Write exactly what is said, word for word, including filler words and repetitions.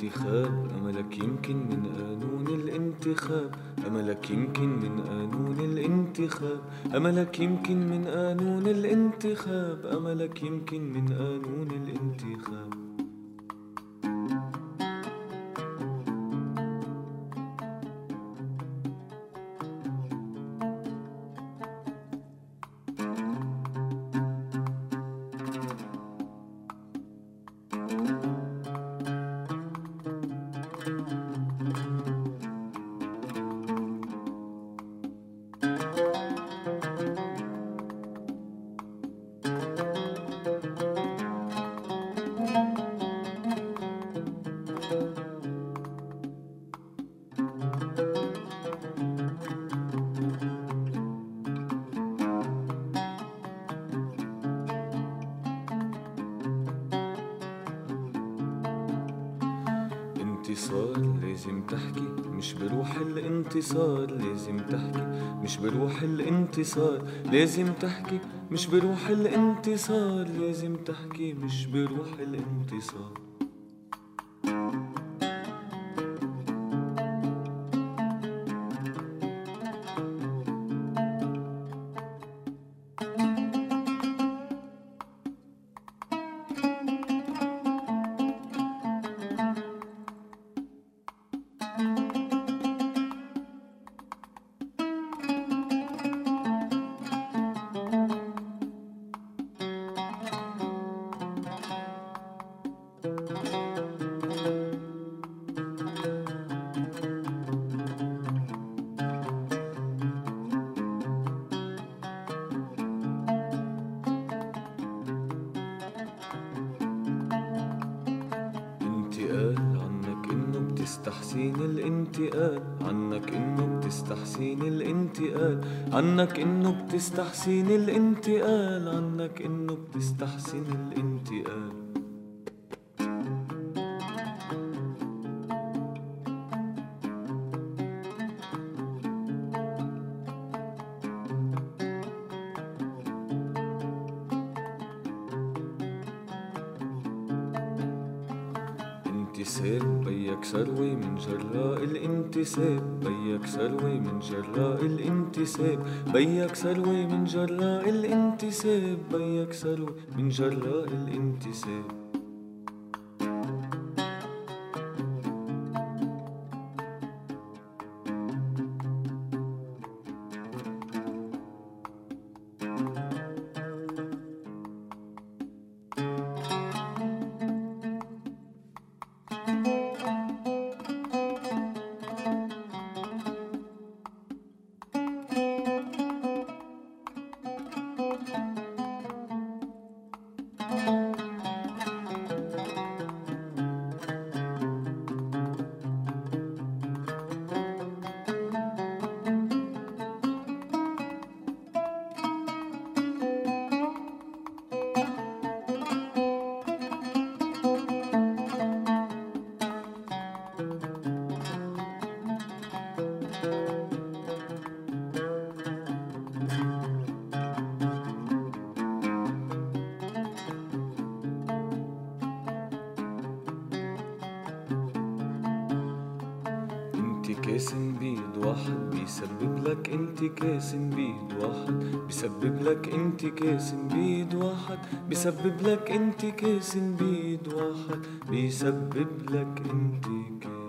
الانتخاب أملك يمكن من قانون الانتخاب، أملك يمكن من قانون الانتخاب، أملك يمكن من قانون الانتخاب، أملك يمكن من قانون الانتخاب. انتصار لازم تحكي مش بروح الانتصار، لازم تحكي مش بروح الانتصار، لازم تحكي مش بروح الانتصار، لازم تحكي مش بروح الانتصار. بتستحسين الانتقال عنك انه بتستحسين الانتقال، عنك انه بتستحسين الانتقال، عنك انه بتستحسين الانتقال. انتساب بيك ثروة من جراء الانتساب، بيك ثروة من جراء الانتساب، بيك ثروة من جراء الانتساب، بيك ثروة من جراء الانتساب. انتكاسن بيد واحد بيسبب لك انتكاسن بيد واحد، بيسبب لك انتكاسن بيد واحد، بيسبب لك انتكاسن بيد واحد، بيسبب لك انتكاسن